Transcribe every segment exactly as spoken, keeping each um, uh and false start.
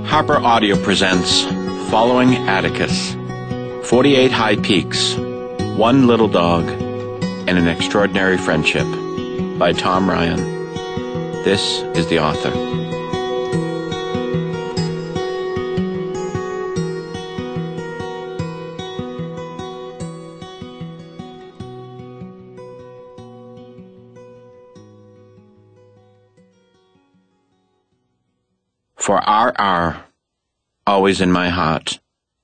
Harper Audio presents Following Atticus, forty-eight High Peaks, One Little Dog, and an Extraordinary Friendship by Tom Ryan. This is the author. For R R, always in my heart.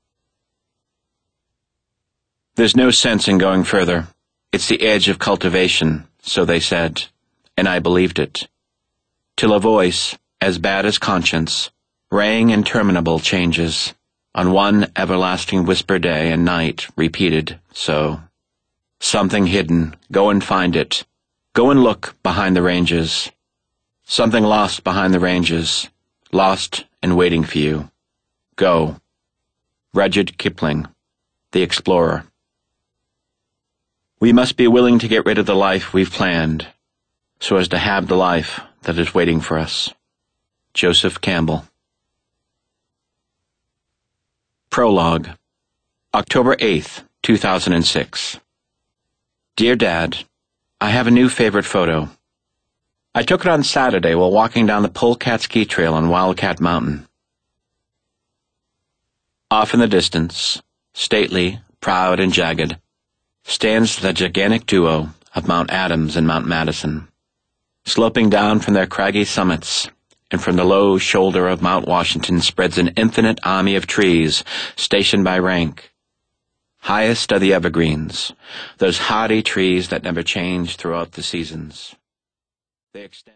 There's no sense in going further. It's the edge of cultivation, so they said, and I believed it. Till a voice, as bad as conscience, rang interminable changes, on one everlasting whisper day and night repeated so. Something hidden, go and find it. Go and look behind the ranges. Something lost behind the ranges. Lost and waiting for you. Go. Rudyard Kipling, The Explorer. We must be willing to get rid of the life we've planned, so as to have the life that is waiting for us. Joseph Campbell. Prologue. October eighth, two thousand six. Dear Dad, I have a new favorite photo. I took it on Saturday while walking down the Polecat Ski Trail on Wildcat Mountain. Off in the distance, stately, proud, and jagged, stands the gigantic duo of Mount Adams and Mount Madison, sloping down from their craggy summits, and from the low shoulder of Mount Washington spreads an infinite army of trees stationed by rank. Highest are the evergreens, those hardy trees that never change throughout the seasons. They extend